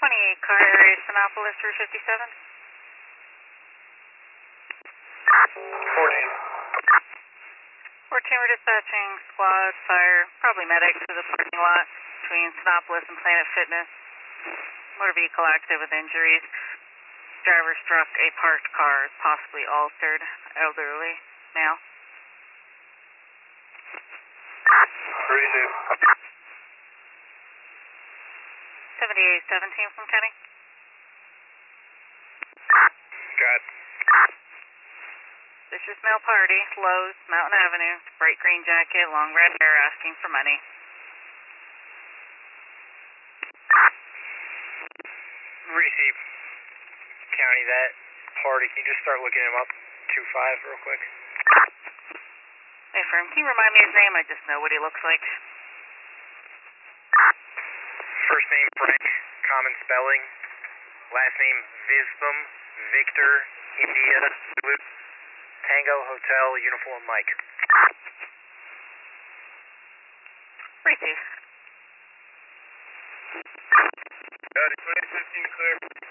28 car area, Sinopolis, 357. 14. 14, we're dispatching squad, fire, probably medics to the parking lot between Sinopolis and Planet Fitness. Motor vehicle active with injuries. Driver struck a parked car, possibly altered, elderly, male. 32. 7817 from Kenny. Got. Vicious male party, Lowe's, Mountain Avenue, bright green jacket, long red hair, asking for money. Receive. County that party. Can you just start looking him up? 2-5 real quick. Hey, firm, can you remind me his name? I just know what he looks like. First name Frank, common spelling. Last name Visbum, Victor, India, Zulu, Tango, Hotel, Uniform, Mike. Receive. Got it, 2015 clear.